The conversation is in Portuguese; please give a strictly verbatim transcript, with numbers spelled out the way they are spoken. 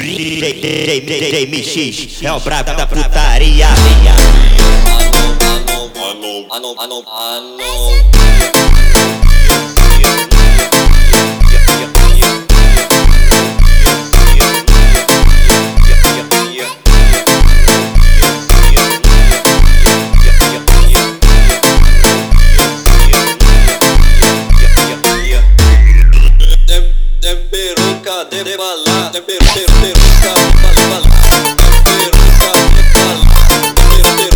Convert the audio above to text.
D J M X é o brabo da putaria. Ano, ano, ano, ano. Temperuca de bala, temperuca de bala, temperuca de bala, temperuca